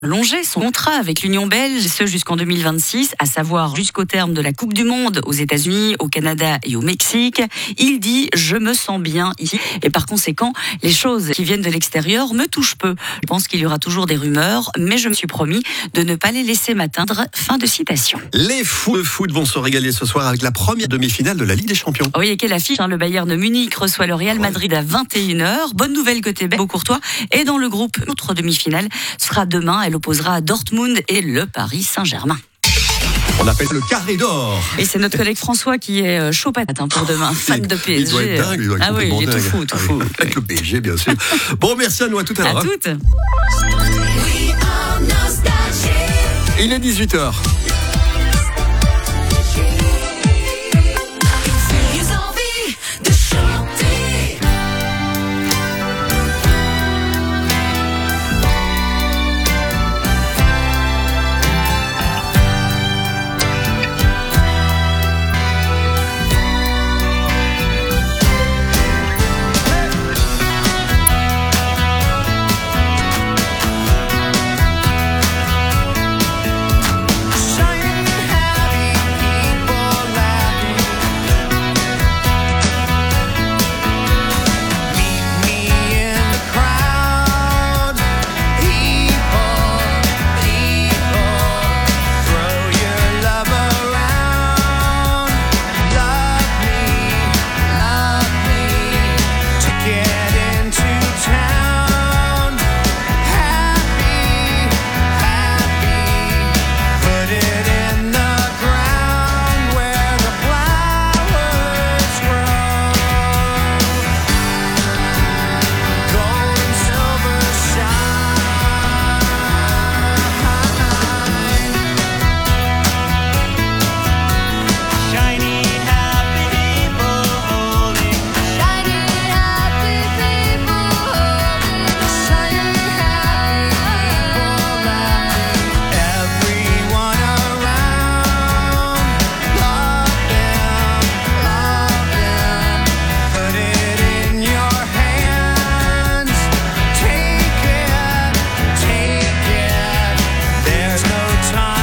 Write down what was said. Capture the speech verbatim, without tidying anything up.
Longer son contrat avec l'Union belge, ce jusqu'en deux mille vingt-six, à savoir jusqu'au terme de la Coupe du Monde aux États-Unis, au Canada et au Mexique. Il dit « Je me sens bien ici » et par conséquent, les choses qui viennent de l'extérieur me touchent peu. Je pense qu'il y aura toujours des rumeurs, mais je me suis promis de ne pas les laisser m'atteindre. Fin de citation. Les fous de foot vont se régaler ce soir avec la première demi-finale de la Ligue des Champions. Oui, et quelle affiche, hein, le Bayern de Munich reçoit le Real Madrid à vingt et une heures. Bonne nouvelle côté Beau-Courtois. Et dans le groupe, notre demi-finale sera demain. Elle opposera Dortmund et le Paris Saint-Germain. On appelle le carré d'or. Et c'est notre collègue François qui est chaud patate hein, pour demain, fan de P S G. Il doit être dingue, il doit être ah oui, il est tout fou, tout fou. Avec le P S G, bien sûr. Bon, merci à nous, à tout à l'heure. À toutes. Il est dix-huit heures. Time